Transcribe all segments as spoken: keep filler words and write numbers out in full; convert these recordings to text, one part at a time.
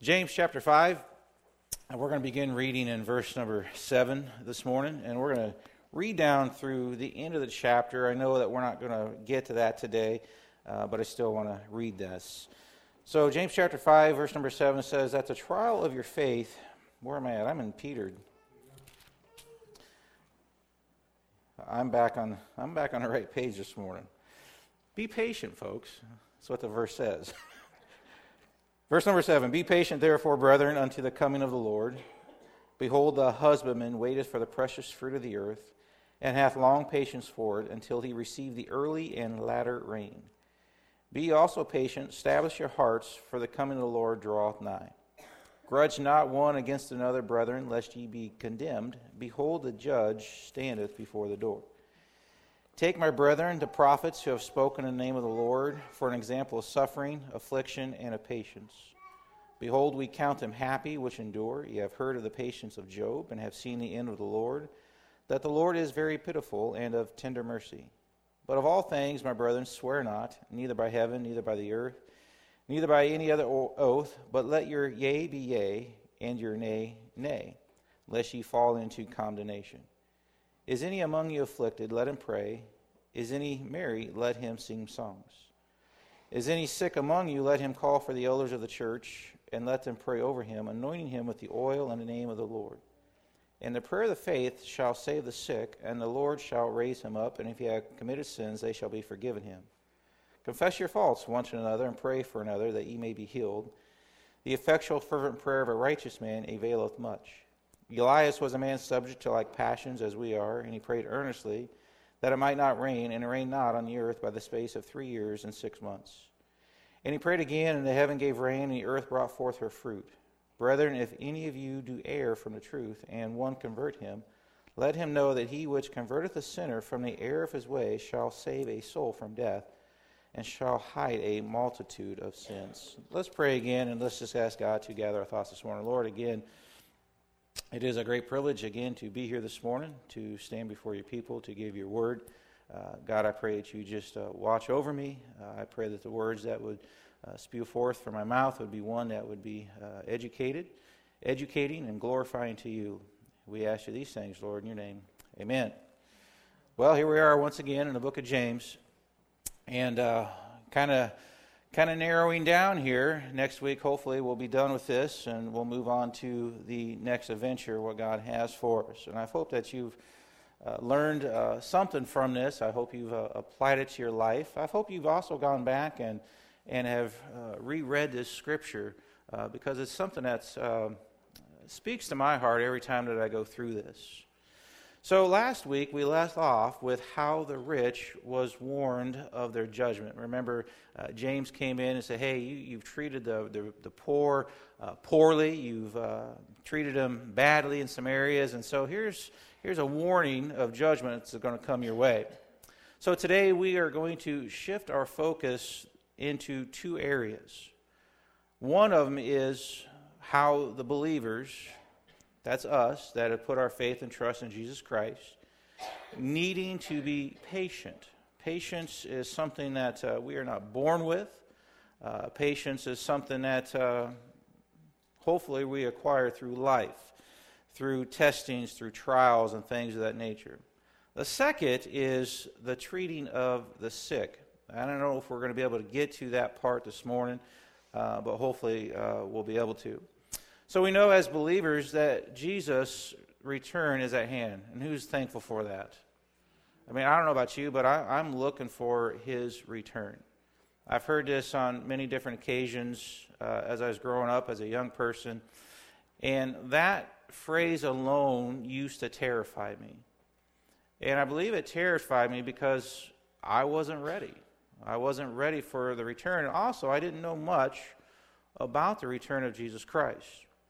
James chapter five, and we're going to begin reading in verse number seven this morning, and we're going to read down through the end of the chapter. I know that we're not going to get to that today, uh, but I still want to read this. So James chapter five, verse number seven says, "At the trial of your faith," where am I at? I'm in Peter. I'm back on I'm back on the right page this morning. Be patient, folks. That's what the verse says. Verse number seven, "Be patient, therefore, brethren, unto the coming of the Lord. Behold, the husbandman waiteth for the precious fruit of the earth, and hath long patience for it, until he receive the early and latter rain. Be ye also patient, establish your hearts, for the coming of the Lord draweth nigh. Grudge not one against another, brethren, lest ye be condemned. Behold, the judge standeth before the door. Take, my brethren, the prophets who have spoken in the name of the Lord, for an example of suffering, affliction, and of patience. Behold, we count them happy which endure. Ye have heard of the patience of Job, and have seen the end of the Lord, that the Lord is very pitiful and of tender mercy. But of all things, my brethren, swear not, neither by heaven, neither by the earth, neither by any other oath, but let your yea be yea, and your nay, nay, lest ye fall into condemnation. Is any among you afflicted? Let him pray. Is any merry? Let him sing songs. Is any sick among you? Let him call for the elders of the church, and let them pray over him, anointing him with the oil in the name of the Lord. And the prayer of the faith shall save the sick, and the Lord shall raise him up, and if he have committed sins, they shall be forgiven him. Confess your faults one to another, and pray for another, that ye may be healed. The effectual fervent prayer of a righteous man availeth much. Elias was a man subject to like passions as we are, and he prayed earnestly that it might not rain, and it rained not on the earth by the space of three years and six months. And he prayed again, and the heaven gave rain, and the earth brought forth her fruit. Brethren, if any of you do err from the truth, and one convert him, let him know that he which converteth a sinner from the error of his way shall save a soul from death, and shall hide a multitude of sins." Let's pray again, and let's just ask God to gather our thoughts this morning. Lord, again, it is a great privilege, again, to be here this morning, to stand before your people, to give your word. Uh, God, I pray that you just uh, watch over me. Uh, I pray that the words that would uh, spew forth from my mouth would be one that would be uh, educated, educating, and glorifying to you. We ask you these things, Lord, in your name. Amen. Well, here we are once again in the book of James, and uh, kind of Kind of narrowing down here. Next week, hopefully, we'll be done with this, and we'll move on to the next adventure, what God has for us. And I hope that you've uh, learned uh, something from this. I hope you've uh, applied it to your life. I hope you've also gone back and and have uh, reread this scripture, uh, because it's something that uh, speaks to my heart every time that I go through this. So last week we left off with how the rich was warned of their judgment. Remember, uh, James came in and said, hey, you, you've treated the, the, the poor uh, poorly. You've uh, treated them badly in some areas. And so here's, here's a warning of judgment that's going to come your way. So today we are going to shift our focus into two areas. One of them is how the believers, that's us, that have put our faith and trust in Jesus Christ, needing to be patient. Patience is something that uh, we are not born with. Uh, patience is something that uh, hopefully we acquire through life, through testings, through trials, and things of that nature. The second is the treating of the sick. I don't know if we're going to be able to get to that part this morning, uh, but hopefully uh, we'll be able to. So we know as believers that Jesus' return is at hand. And who's thankful for that? I mean, I don't know about you, but I, I'm looking for his return. I've heard this on many different occasions uh, as I was growing up as a young person. And that phrase alone used to terrify me. And I believe it terrified me because I wasn't ready. I wasn't ready for the return. And also, I didn't know much about the return of Jesus Christ.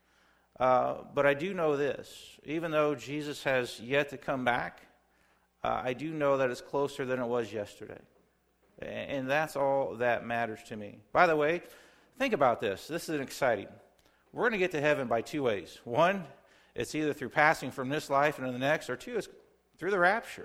Uh, but I do know this, even though Jesus has yet to come back, uh, I do know that it's closer than it was yesterday. And that's all that matters to me. By the way, think about this. This is exciting. We're going to get to heaven by two ways. One, it's either through passing from this life into the next, or two, it's through the rapture.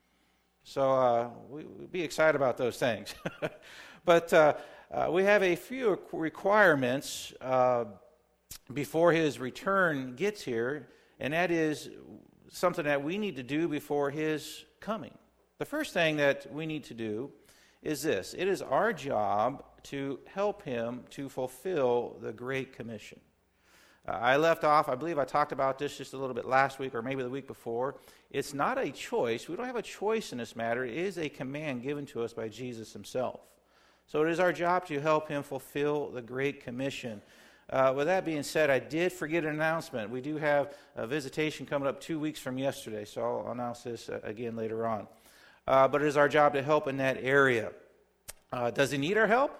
So uh, we, we'll be excited about those things. But uh, uh, we have a few requirements uh, before his return gets here, and that is something that we need to do before his coming. The first thing that we need to do is this. It is our job to help him to fulfill the Great Commission. Uh, I left off, I believe I talked about this just a little bit last week or maybe the week before. It's not a choice. We don't have a choice in this matter. It is a command given to us by Jesus himself. So it is our job to help him fulfill the Great Commission. Uh, with that being said, I did forget an announcement. We do have a visitation coming up two weeks from yesterday, so I'll announce this uh, again later on. Uh, but it is our job to help in that area. Uh, does he need our help?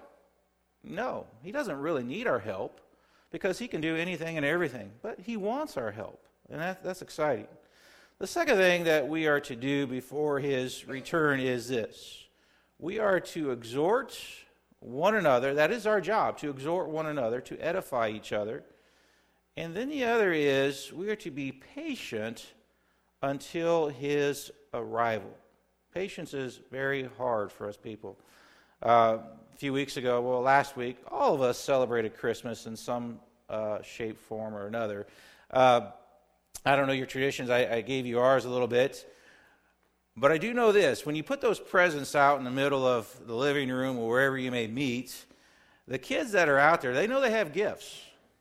No, he doesn't really need our help because he can do anything and everything. But he wants our help, and that, that's exciting. The second thing that we are to do before his return is this. We are to exhort one another. That is our job, to exhort one another, to edify each other. And then the other is we are to be patient until his arrival. Patience is very hard for us people. Uh, a few weeks ago, well, last week, all of us celebrated Christmas in some uh, shape, form, or another. Uh, I don't know your traditions. I, I gave you ours a little bit. But I do know this. When you put those presents out in the middle of the living room or wherever you may meet, the kids that are out there, they know they have gifts.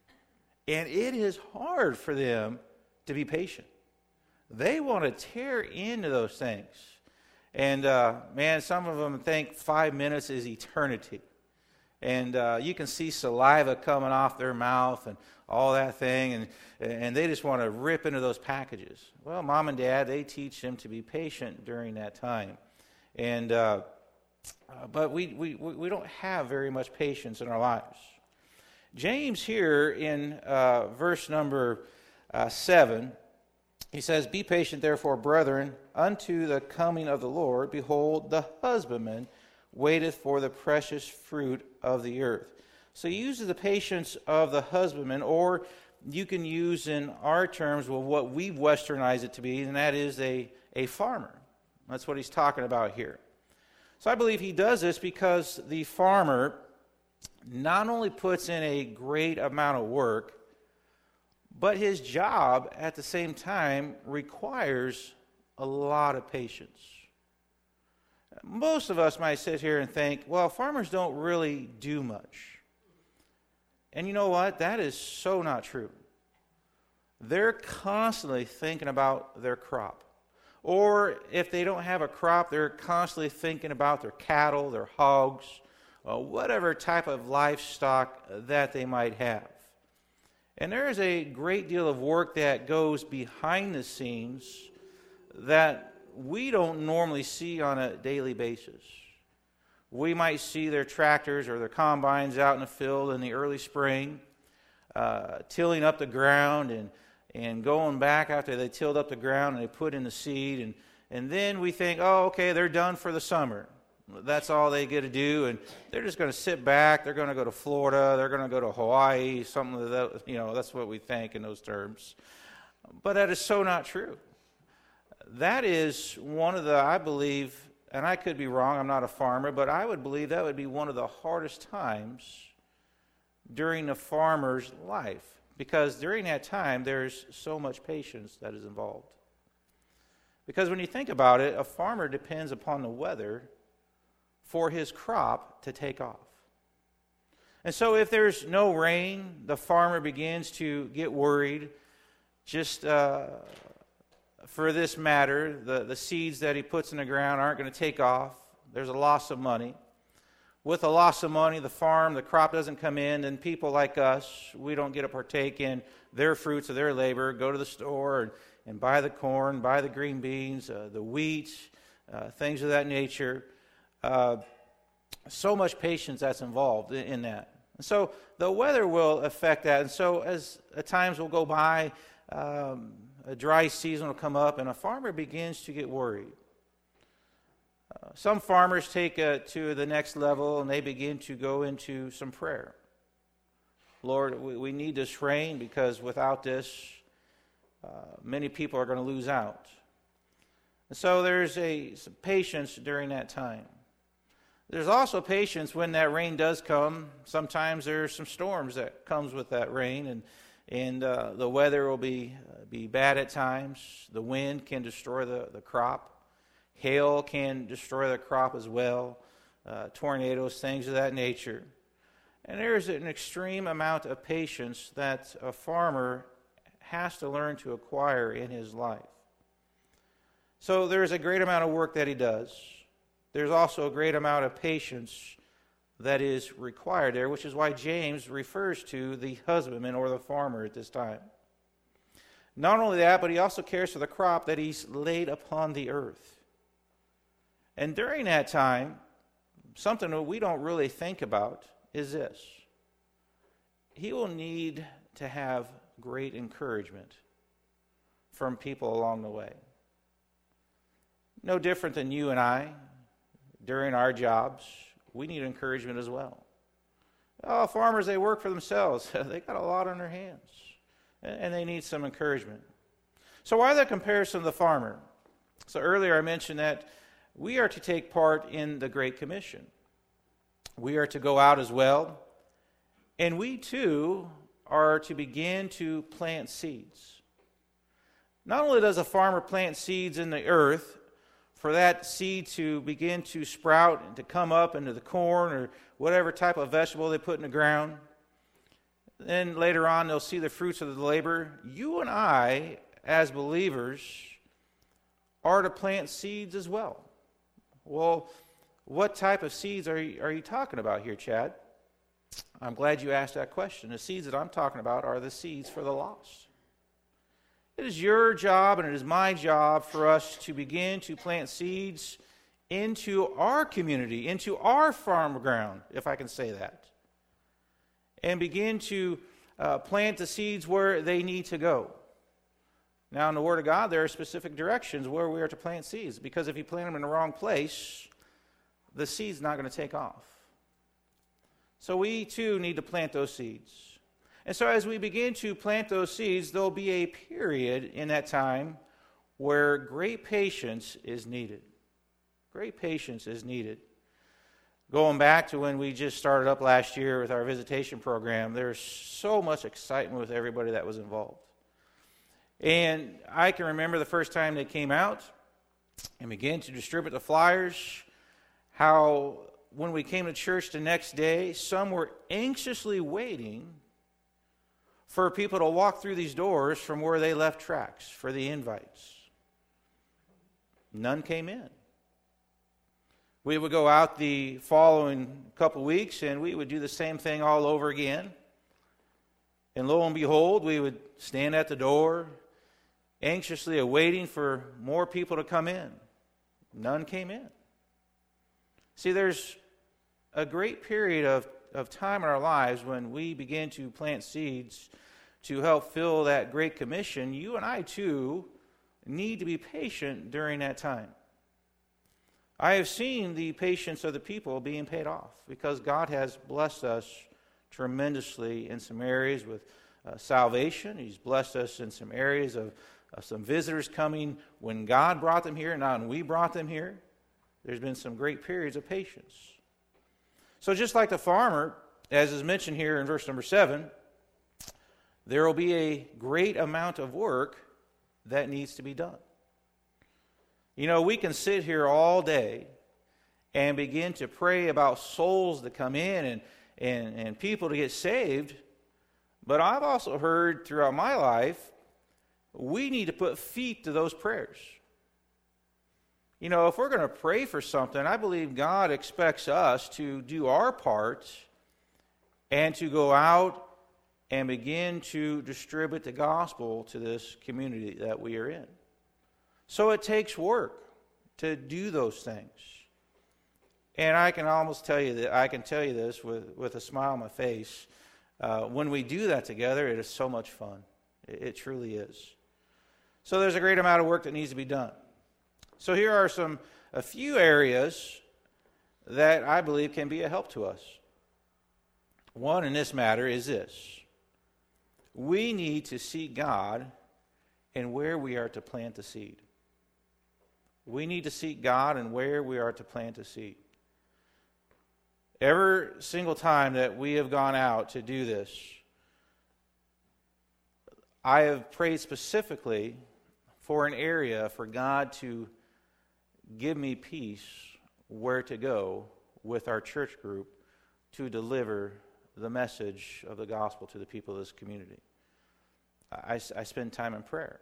And it is hard for them to be patient. They want to tear into those things. And, uh, man, some of them think five minutes is eternity. And uh, you can see saliva coming off their mouth and all that thing, and and they just want to rip into those packages. Well, Mom and Dad, they teach them to be patient during that time. And uh, uh, but we, we, we don't have very much patience in our lives. James here in uh, verse number uh, seven, he says, "Be patient, therefore, brethren, unto the coming of the Lord. Behold, the husbandman waiteth for the precious fruit of the earth." So he uses the patience of the husbandman, or you can use in our terms well, what we've westernized it to be, and that is a, a farmer. That's what he's talking about here. So I believe he does this because the farmer not only puts in a great amount of work, but his job at the same time requires a lot of patience. Most of us might sit here and think, well, farmers don't really do much. And you know what? That is so not true. They're constantly thinking about their crop. Or if they don't have a crop, they're constantly thinking about their cattle, their hogs, uh, whatever type of livestock that they might have. And there is a great deal of work that goes behind the scenes that we don't normally see on a daily basis. We might see their tractors or their combines out in the field in the early spring, uh, tilling up the ground and, and going back after they tilled up the ground and they put in the seed. And, and then we think, oh, okay, they're done for the summer. That's all they get to do, and they're just going to sit back. They're going to go to Florida. They're going to go to Hawaii, something like that. You know, that's what we think in those terms. But that is so not true. That is one of the, I believe, and I could be wrong, I'm not a farmer, but I would believe that would be one of the hardest times during the farmer's life, because during that time there's so much patience that is involved. Because when you think about it, a farmer depends upon the weather for his crop to take off. And so if there's no rain, the farmer begins to get worried. Just uh, for this matter, the, the seeds that he puts in the ground aren't going to take off. There's a loss of money. With a loss of money, the farm, the crop doesn't come in, and people like us, we don't get to partake in their fruits of their labor, go to the store and, and buy the corn, buy the green beans, uh, the wheat, uh, things of that nature. Uh, so much patience that's involved in, in that. And so the weather will affect that. And so as uh, times will go by, um, a dry season will come up, and a farmer begins to get worried. Uh, some farmers take it to the next level, and they begin to go into some prayer. Lord, we, we need this rain, because without this, uh, many people are going to lose out. And so there's a some patience during that time. There's also patience when that rain does come. Sometimes there's some storms that comes with that rain, and and uh, the weather will be uh, be bad at times. The wind can destroy the, the crop. Hail can destroy the crop as well. Uh, tornadoes, things of that nature. And there's an extreme amount of patience that a farmer has to learn to acquire in his life. So there's a great amount of work that he does. There's also a great amount of patience that is required there, which is why James refers to the husbandman or the farmer at this time. Not only that, but he also cares for the crop that he's laid upon the earth. And during that time, something that we don't really think about is this. He will need to have great encouragement from people along the way. No different than you and I. During our jobs, we need encouragement as well. Oh, farmers, they work for themselves. They got a lot on their hands, and they need some encouragement. So why the comparison of the farmer? So earlier I mentioned that we are to take part in the Great Commission. We are to go out as well, and we too are to begin to plant seeds. Not only does a farmer plant seeds in the earth, for that seed to begin to sprout and to come up into the corn or whatever type of vegetable they put in the ground. Then later on they'll see the fruits of the labor. You and I, as believers, are to plant seeds as well. Well, what type of seeds are you, are you talking about here, Chad? I'm glad you asked that question. The seeds that I'm talking about are the seeds for the lost. It is your job and it is my job for us to begin to plant seeds into our community, into our farm ground, if I can say that, and begin to uh, plant the seeds where they need to go. Now, in the Word of God, there are specific directions where we are to plant seeds, because if you plant them in the wrong place, the seed's not going to take off. So we, too, need to plant those seeds. And so as we begin to plant those seeds, there'll be a period in that time where great patience is needed. Great patience is needed. Going back to when we just started up last year with our visitation program, there's so much excitement with everybody that was involved. And I can remember the first time they came out and began to distribute the flyers, how when we came to church the next day, some were anxiously waiting for people to walk through these doors from where they left tracts for the invites. None came in. We would go out the following couple weeks and we would do the same thing all over again. And lo and behold, we would stand at the door, anxiously awaiting for more people to come in. None came in. See, there's a great period of, of time in our lives when we begin to plant seeds to help fill that Great Commission. You and I, too, need to be patient during that time. I have seen the patience of the people being paid off because God has blessed us tremendously in some areas with uh, salvation. He's blessed us in some areas of uh, some visitors coming when God brought them here, not when we brought them here. There's been some great periods of patience. So just like the farmer, as is mentioned here in verse number seven, there will be a great amount of work that needs to be done. You know, we can sit here all day and begin to pray about souls to come in and, and, and people to get saved, but I've also heard throughout my life, we need to put feet to those prayers. You know, if we're going to pray for something, I believe God expects us to do our part and to go out and begin to distribute the gospel to this community that we are in. So it takes work to do those things. And I can almost tell you that I can tell you this with, with a smile on my face. Uh, when we do that together, it is so much fun. It, it truly is. So there's a great amount of work that needs to be done. So here are some a few areas that I believe can be a help to us. One in this matter is this. We need to seek God in where we are to plant the seed. We need to seek God and where we are to plant the seed. Every single time that we have gone out to do this, I have prayed specifically for an area for God to give me peace where to go with our church group to deliver the message of the gospel to the people of this community. I, I spend time in prayer.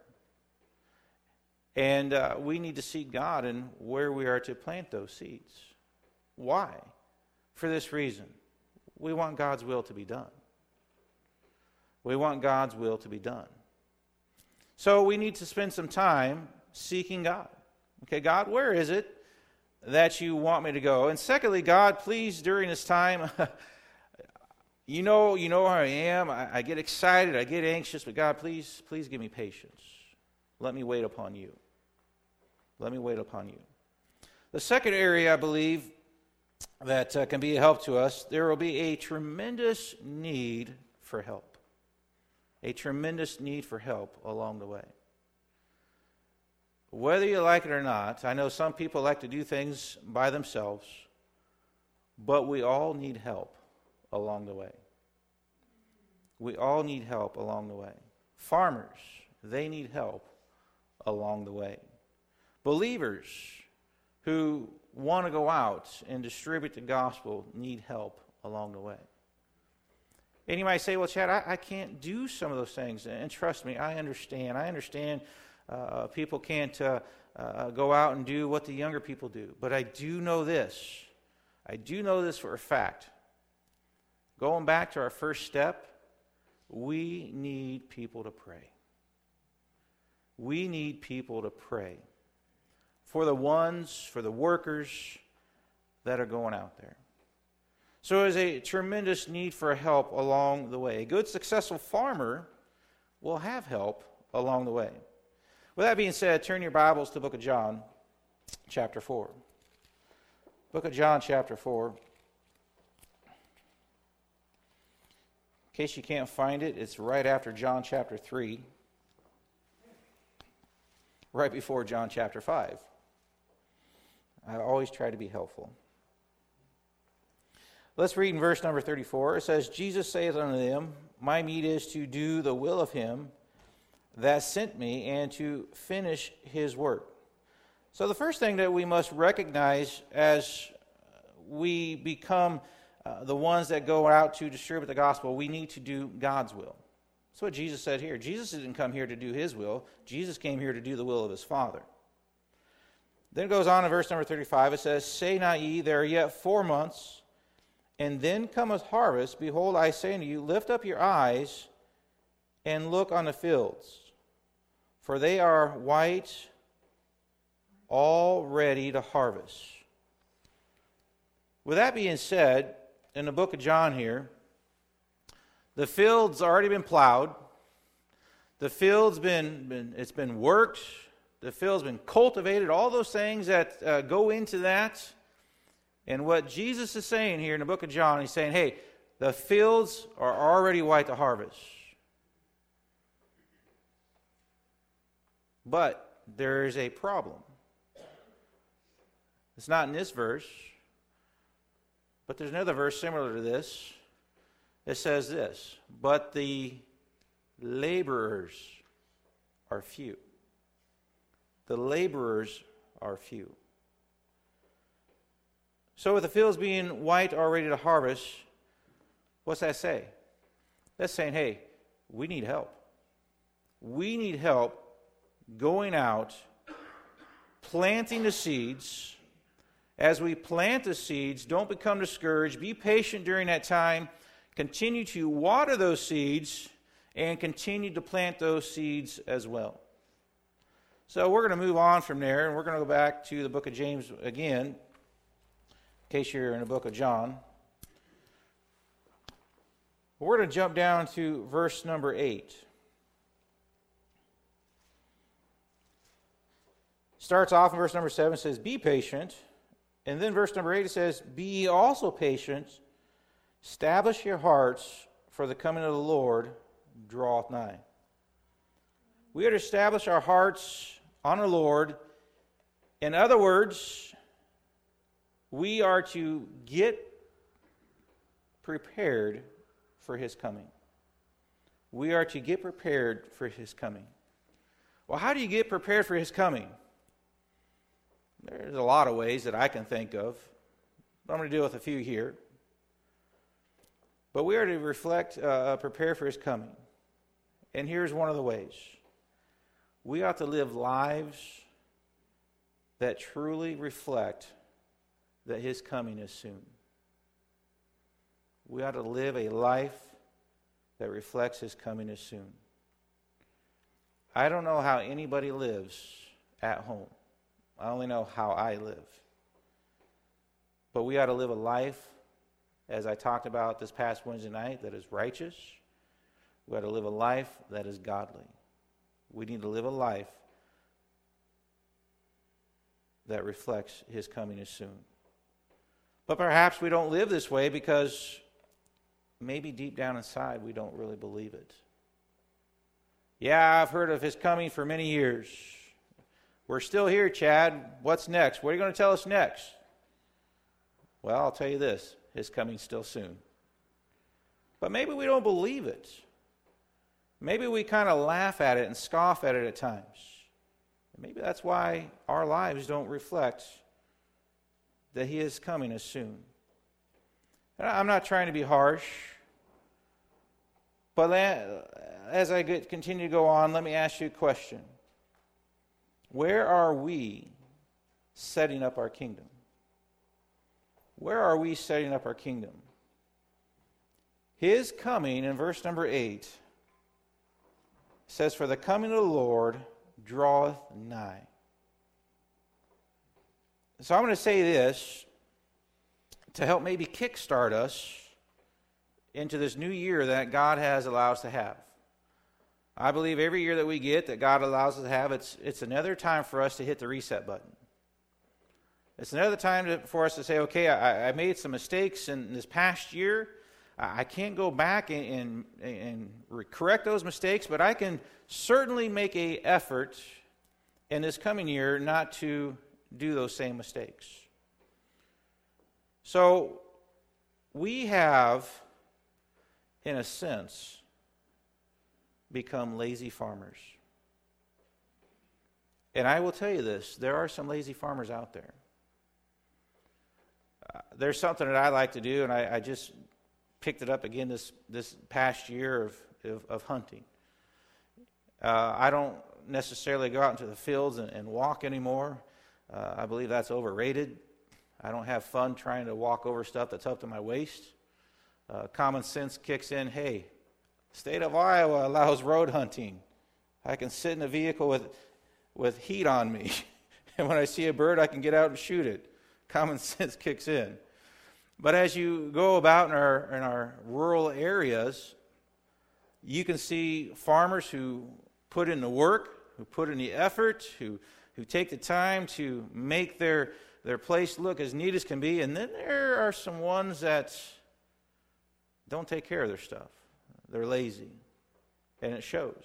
And uh, we need to seek God in where we are to plant those seeds. Why? For this reason. We want God's will to be done. We want God's will to be done. So we need to spend some time seeking God. Okay, God, where is it that you want me to go? And secondly, God, please, during this time, you know, you know how I am. I, I get excited, I get anxious, but God, please, please give me patience. Let me wait upon you. Let me wait upon you. The second area, I believe, that uh, can be a help to us, there will be a tremendous need for help. A tremendous need for help along the way. Whether you like it or not, I know some people like to do things by themselves, but we all need help along the way. We all need help along the way. Farmers, they need help along the way. Believers who want to go out and distribute the gospel need help along the way. And you might say, well, Chad, I, I can't do some of those things. And trust me, I understand. I understand uh, people can't uh, uh, go out and do what the younger people do. But I do know this. I do know this for a fact. Going back to our first step, we need people to pray. We need people to pray for the ones, for the workers that are going out there. So there's a tremendous need for help along the way. A good, successful farmer will have help along the way. With that being said, turn your Bibles to the book of John, chapter four. Book of John, chapter four. In case you can't find it, it's right after John chapter three. Right before John chapter five. I always try to be helpful. Let's read in verse number thirty-four. It says, Jesus saith unto them, my meat is to do the will of him that sent me, and to finish his work. So the first thing that we must recognize as we become uh, the ones that go out to distribute the gospel, we need to do God's will. That's what Jesus said here. Jesus didn't come here to do his will. Jesus came here to do the will of his Father. Then it goes on in verse number thirty-five. It says, say not ye, there are yet four months, and then cometh harvest. Behold, I say unto you, lift up your eyes and look on the fields, for they are white, all ready to harvest. With that being said, in the book of John here, the field's already been plowed. The field's been, been it's been worked. The field's been cultivated. All those things that uh, go into that. And what Jesus is saying here in the book of John, he's saying, hey, the fields are already white to harvest. But there is a problem. It's not in this verse, but there's another verse similar to this. It says this, but the laborers are few. The laborers are few. So with the fields being white or ready to harvest, what's that say? That's saying, hey, we need help. We need help going out, planting the seeds. As we plant the seeds, don't become discouraged. Be patient during that time. Continue to water those seeds and continue to plant those seeds as well. So we're going to move on from there, and we're going to go back to the book of James again, in case you're in the book of John. We're going to jump down to verse number eight. Starts off in verse number seven, says, be patient. And then verse number eight, it says, be ye also patient. Establish your hearts, for the coming of the Lord draweth nigh. We are to establish our hearts on the Lord. In other words, we are to get prepared for his coming. We are to get prepared for his coming. Well, how do you get prepared for his coming? There's a lot of ways that I can think of, but I'm going to deal with a few here. But we are to reflect, uh, prepare for his coming. And here's one of the ways. We ought to live lives that truly reflect that his coming is soon. We ought to live a life that reflects his coming is soon. I don't know how anybody lives at home. I only know how I live. But we ought to live a life, as I talked about this past Wednesday night, that is righteous. We ought to live a life that is godly. We need to live a life that reflects his coming is soon. But perhaps we don't live this way because maybe deep down inside we don't really believe it. Yeah, I've heard of his coming for many years. We're still here, Chad. What's next? What are you going to tell us next? Well, I'll tell you this. His coming's still soon. But maybe we don't believe it. Maybe we kind of laugh at it and scoff at it at times. Maybe that's why our lives don't reflect that he is coming as soon. And I'm not trying to be harsh, but as I continue to go on, let me ask you a question. Where are we setting up our kingdom? Where are we setting up our kingdom? His coming, in verse number eight, says, "For the coming of the Lord draweth nigh." So I'm going to say this to help maybe kickstart us into this new year that God has allowed us to have. I believe every year that we get that God allows us to have, it's it's another time for us to hit the reset button. It's another time to, for us to say, okay, I, I made some mistakes in this past year. I can't go back and, and, and correct those mistakes, but I can certainly make an effort in this coming year not to do those same mistakes. So we have, in a sense, become lazy farmers. And I will tell you this, there are some lazy farmers out there. Uh, there's something that I like to do, and I, I just picked it up again this, this past year of, of, of hunting. Uh, I don't necessarily go out into the fields and, and walk anymore. Uh, I believe that's overrated. I don't have fun trying to walk over stuff that's up to my waist. Uh, common sense kicks in. Hey, state of Iowa allows road hunting. I can sit in a vehicle with with heat on me, and when I see a bird, I can get out and shoot it. Common sense kicks in. But as you go about in our in our rural areas, you can see farmers who put in the work, who put in the effort, who who take the time to make their their place look as neat as can be, and then there are some ones that don't take care of their stuff. They're lazy, and it shows.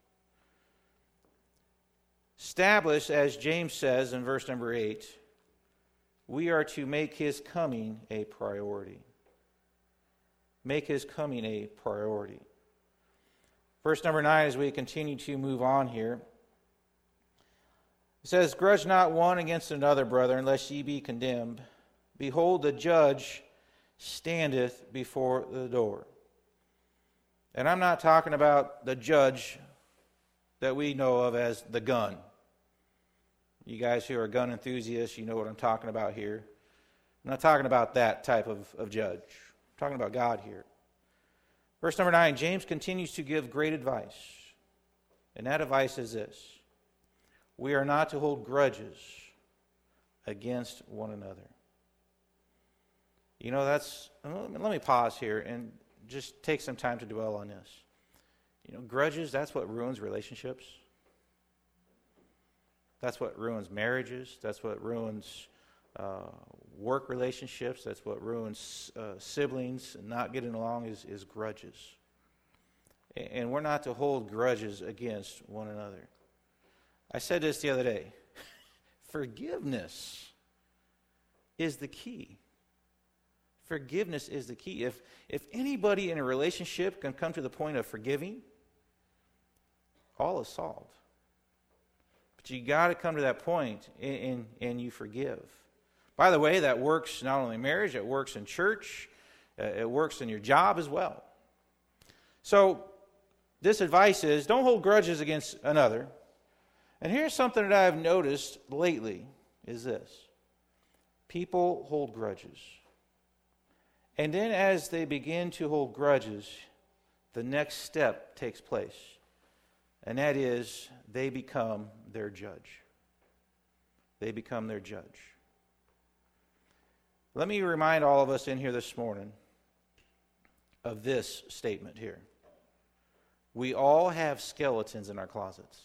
Establish, as James says in verse number eight, we are to make his coming a priority. Make his coming a priority. Verse number nine, as we continue to move on here, it says, "Grudge not one against another, brethren, lest ye be condemned. Behold, the judge standeth before the door." And I'm not talking about the judge that we know of as the gun. You guys who are gun enthusiasts, you know what I'm talking about here. I'm not talking about that type of, of judge. I'm talking about God here. Verse number nine, James continues to give great advice. And that advice is this: we are not to hold grudges against one another. You know, that's, let me pause here and just take some time to dwell on this. You know, grudges, that's what ruins relationships. That's what ruins marriages. That's what ruins uh, work relationships. That's what ruins uh, siblings and not getting along is, is grudges. And we're not to hold grudges against one another. I said this the other day. Forgiveness is the key. forgiveness is the key. If, if anybody in a relationship can come to the point of forgiving, all is solved. But you got to come to that point and, and, and you forgive. By the way, that works not only in marriage, it works in church, uh, it works in your job as well. So, this advice is, don't hold grudges against another. And here's something that I've noticed lately, is this. People hold grudges. And then as they begin to hold grudges, the next step takes place. And that is, they become their judge. They become their judge. Let me remind all of us in here this morning of this statement here. We all have skeletons in our closets.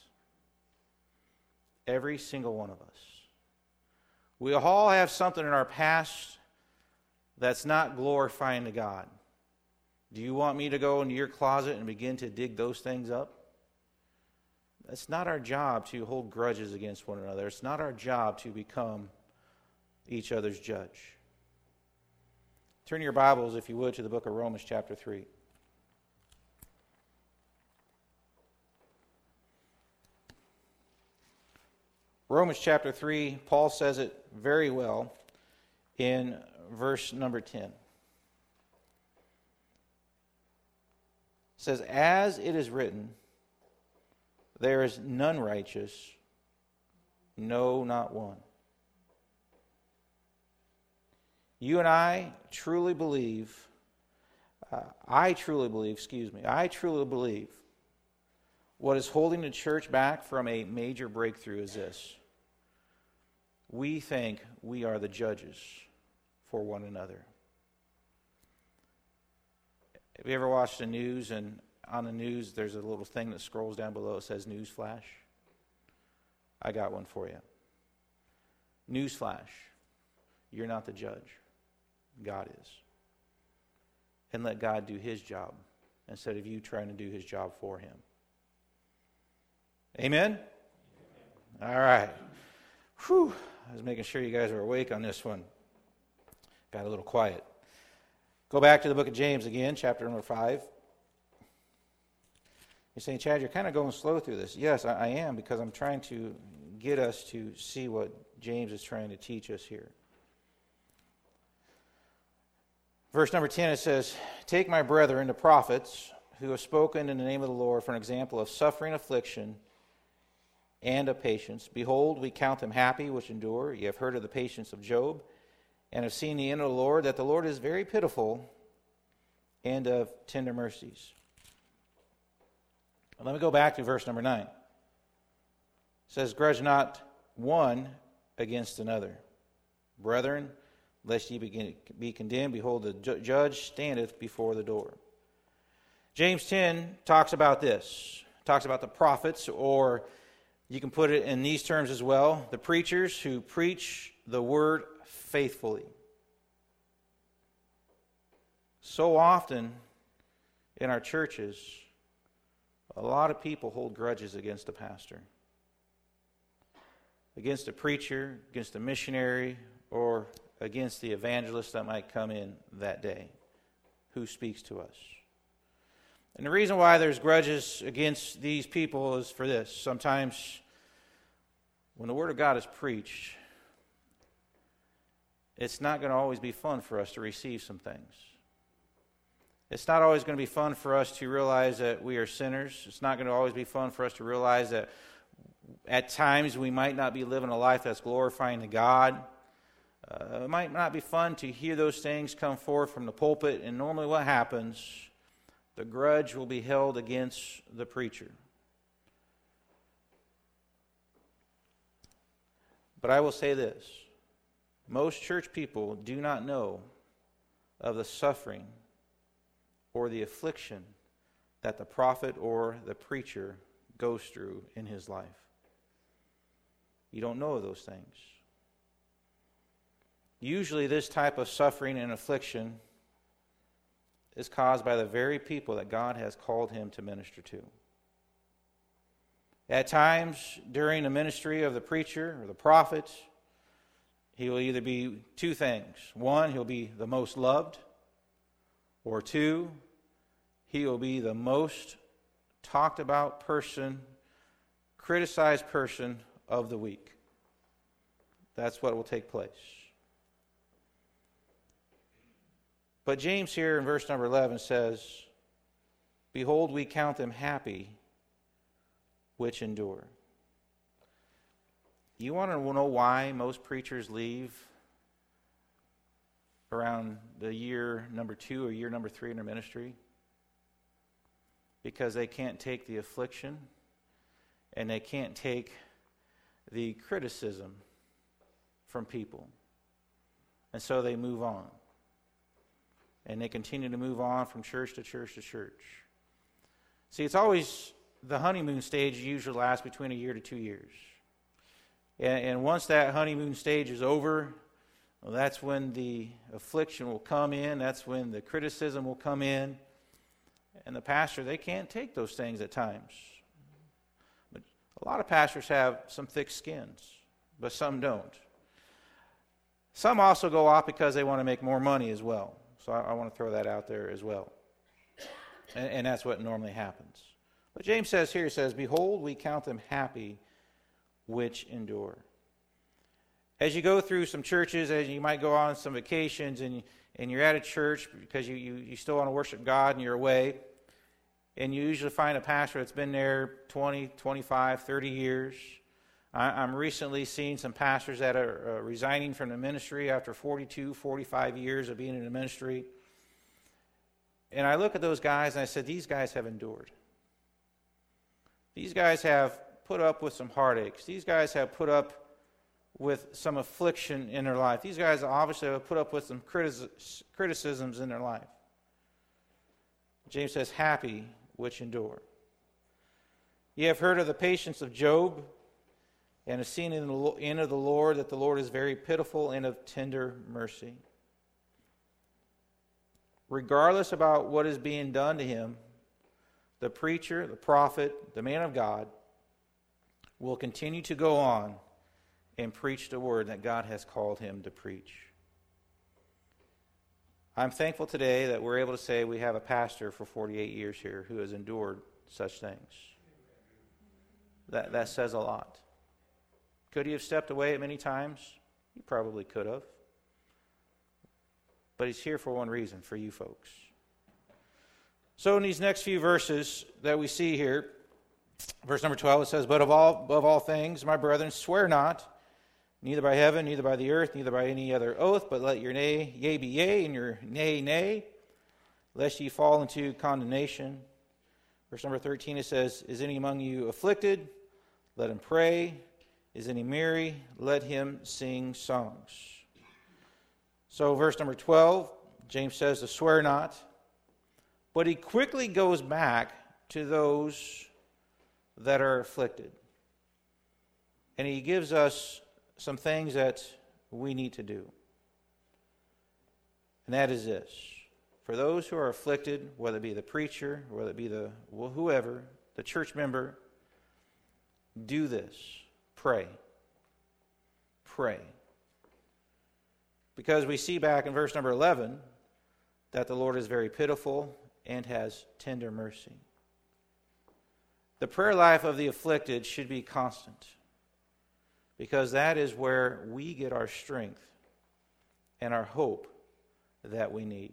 Every single one of us. We all have something in our past that's not glorifying to God. Do you want me to go into your closet and begin to dig those things up? It's not our job to hold grudges against one another. It's not our job to become each other's judge. Turn your Bibles, if you would, to the book of Romans chapter three. Romans chapter three, Paul says it very well in verse number ten. It says, as it is written, there is none righteous, no, not one. You and I truly believe, uh, I truly believe, excuse me, I truly believe what is holding the church back from a major breakthrough is this. We think we are the judges for one another. Have you ever watched the news, and on the news there's a little thing that scrolls down below, it says news flash? I got one for you. News flash. You're not the judge. God is. And let God do his job instead of you trying to do his job for him. Amen? All right. Whew. I was making sure you guys are awake on this one. Got a little quiet. Go back to the book of James again, chapter number five. You're saying, Chad, you're kind of going slow through this. Yes, I, I am, because I'm trying to get us to see what James is trying to teach us here. Verse number ten, it says, take my brethren, the prophets, who have spoken in the name of the Lord for an example of suffering, affliction, and of patience. Behold, we count them happy which endure. You have heard of the patience of Job, and have seen the end of the Lord, that the Lord is very pitiful and of tender mercies. Let me go back to verse number nine. It says, grudge not one against another. Brethren, lest ye begin, be condemned, behold, the ju- judge standeth before the door. James ten talks about this. Talks about the prophets, or you can put it in these terms as well, the preachers who preach the word faithfully. So often in our churches, a lot of people hold grudges against a pastor, against a preacher, against a missionary, or against the evangelist that might come in that day who speaks to us. And the reason why there's grudges against these people is for this. Sometimes when the Word of God is preached, it's not going to always be fun for us to receive some things. It's not always going to be fun for us to realize that we are sinners. It's not going to always be fun for us to realize that at times we might not be living a life that's glorifying to God. Uh, it might not be fun to hear those things come forth from the pulpit, and normally what happens, the grudge will be held against the preacher. But I will say this, most church people do not know of the suffering or the affliction that the prophet or the preacher goes through in his life. You don't know of those things. Usually this type of suffering and affliction is caused by the very people that God has called him to minister to. At times during the ministry of the preacher or the prophet, He will either be two things. One, he'll be the most loved. Or two, he will be the most talked about person, criticized person of the week. That's what will take place. But James here in verse number eleven says, "Behold, we count them happy which endure." You want to know why most preachers leave around the year number two or year number three in their ministry? Because they can't take the affliction and they can't take the criticism from people. And so they move on. And they continue to move on from church to church to church. See, it's always, the honeymoon stage usually lasts between a year to two years. And, and once that honeymoon stage is over, well, that's when the affliction will come in. That's when the criticism will come in. And the pastor, they can't take those things at times. But a lot of pastors have some thick skins, but some don't. Some also go off because they want to make more money as well. So I, I want to throw that out there as well. And, and that's what normally happens. But James says here, he says, "Behold, we count them happy which endure." As you go through some churches, as you might go on some vacations, and, and you're at a church because you, you, you still want to worship God and you're away, and you usually find a pastor that's been there twenty, twenty-five, thirty years. I, I'm recently seeing some pastors that are uh, resigning from the ministry after forty-two, forty-five years of being in the ministry. And I look at those guys and I said, these guys have endured. These guys have put up with some heartaches. These guys have put up with some affliction in their life. These guys obviously have put up with some criticis- criticisms in their life. James says, happy which endure. Ye have heard of the patience of Job, and have seen in the end of the Lord that the Lord is very pitiful and of tender mercy. Regardless about what is being done to him, the preacher, the prophet, the man of God will continue to go on and preach the word that God has called him to preach. I'm thankful today that we're able to say we have a pastor for forty-eight years here who has endured such things. That, that says a lot. Could he have stepped away at many times? He probably could have. But he's here for one reason, for you folks. So in these next few verses that we see here, verse number twelve, it says, "But of all, above all things, my brethren, swear not, neither by heaven, neither by the earth, neither by any other oath, but let your nay, yea be yea, and your nay, nay, lest ye fall into condemnation." Verse number thirteen, it says, "Is any among you afflicted? Let him pray. Is any merry? Let him sing songs." So verse number twelve, James says to swear not. But he quickly goes back to those that are afflicted. And he gives us some things that we need to do. And that is this. For those who are afflicted, whether it be the preacher, whether it be the well, whoever, the church member, do this. Pray. Pray. Because we see back in verse number eleven that the Lord is very pitiful and has tender mercy. The prayer life of the afflicted should be constant, because that is where we get our strength and our hope that we need.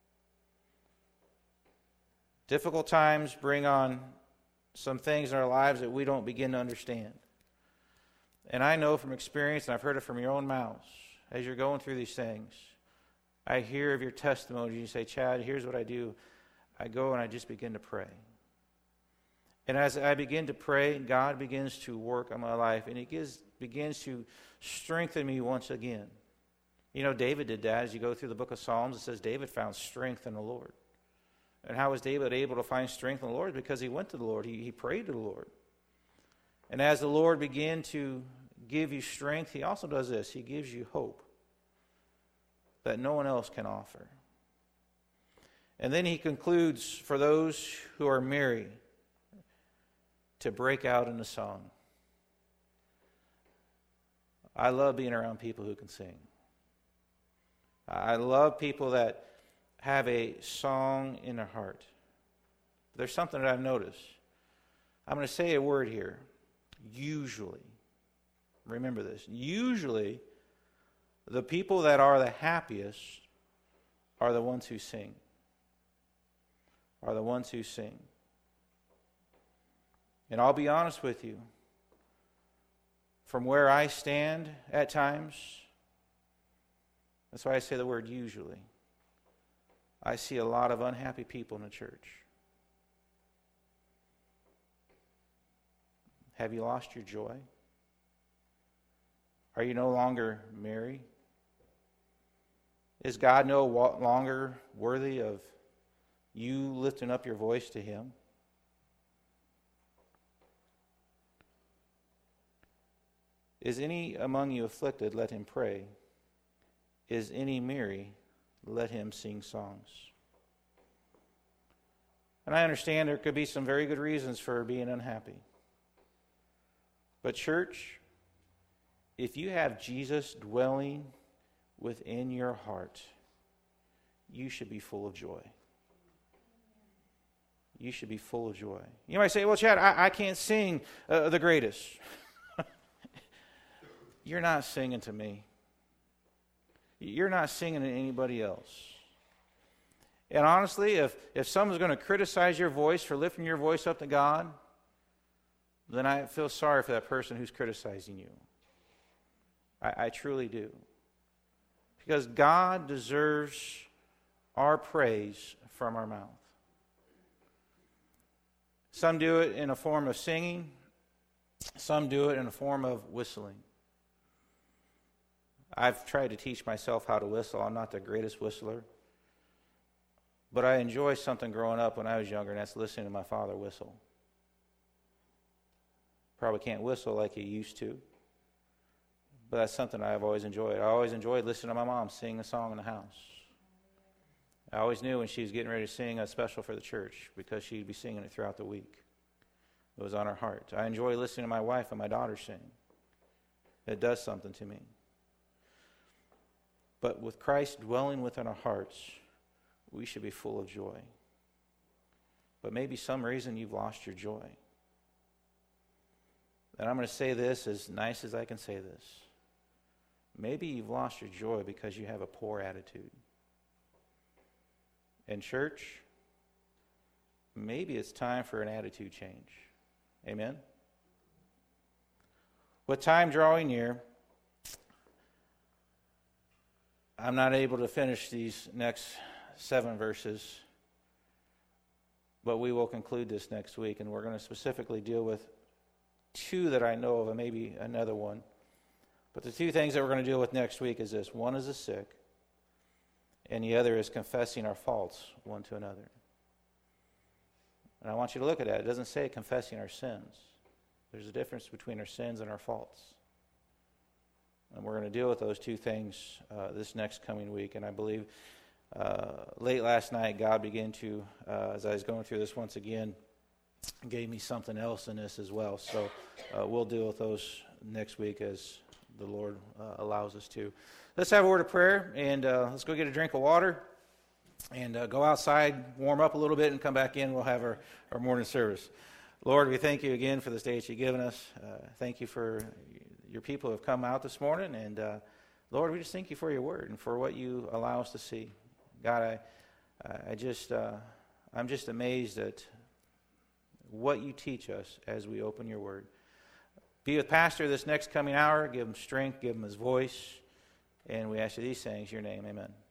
Difficult times bring on some things in our lives that we don't begin to understand. And I know from experience, and I've heard it from your own mouths, as you're going through these things, I hear of your testimony. You say, "Chad, here's what I do. I go and I just begin to pray." And as I begin to pray, God begins to work on my life, and He gives, begins to strengthen me once again. You know, David did that. As you go through the book of Psalms, it says David found strength in the Lord. And how was David able to find strength in the Lord? Because he went to the Lord. He, he prayed to the Lord. And as the Lord began to give you strength, He also does this. He gives you hope that no one else can offer. And then He concludes, for those who are merry, to break out in a song. I love being around people who can sing. I love people that have a song in their heart. There's something that I've noticed. I'm going to say a word here. Usually. Remember this. Usually, the people that are the happiest are the ones who sing. Are the ones who sing. And I'll be honest with you. From where I stand at times, that's why I say the word usually, I see a lot of unhappy people in the church. Have you lost your joy? Are you no longer merry? Is God no longer worthy of you lifting up your voice to Him? Is any among you afflicted? Let him pray. Is any merry? Let him sing songs. And I understand there could be some very good reasons for being unhappy. But church, if you have Jesus dwelling within your heart, you should be full of joy. You should be full of joy. You might say, well, Chad, I, I can't sing uh, the greatest. You're not singing to me. You're not singing to anybody else. And honestly, if, if someone's going to criticize your voice for lifting your voice up to God, then I feel sorry for that person who's criticizing you. I, I truly do. Because God deserves our praise from our mouth. Some do it in a form of singing. Some do it in a form of whistling. I've tried to teach myself how to whistle. I'm not the greatest whistler. But I enjoy something growing up when I was younger, and that's listening to my father whistle. Probably can't whistle like he used to. But that's something I've always enjoyed. I always enjoyed listening to my mom sing a song in the house. I always knew when she was getting ready to sing a special for the church because she'd be singing it throughout the week. It was on her heart. I enjoy listening to my wife and my daughter sing. It does something to me. But with Christ dwelling within our hearts, we should be full of joy. But maybe some reason you've lost your joy. And I'm going to say this as nice as I can say this. Maybe you've lost your joy because you have a poor attitude. In church, maybe it's time for an attitude change. Amen? With time drawing near, I'm not able to finish these next seven verses, but we will conclude this next week, and we're going to specifically deal with two that I know of, and maybe another one. But the two things that we're going to deal with next week is this. One is the sick, and the other is confessing our faults one to another. And I want you to look at that. It doesn't say confessing our sins. There's a difference between our sins and our faults. And we're going to deal with those two things uh, this next coming week. And I believe uh, late last night, God began to, uh, as I was going through this once again, gave me something else in this as well. So uh, we'll deal with those next week as the Lord uh, allows us to. Let's have a word of prayer, and uh, let's go get a drink of water, and uh, go outside, warm up a little bit, and come back in. We'll have our, our morning service. Lord, we thank you again for this day that you've given us. Uh, thank you for your people who have come out this morning. And, uh, Lord, we just thank you for your word and for what you allow us to see. God, I I just, uh, I'm just amazed at what you teach us as we open your word. Be with Pastor this next coming hour. Give him strength. Give him his voice. And we ask you these things in your name. Amen.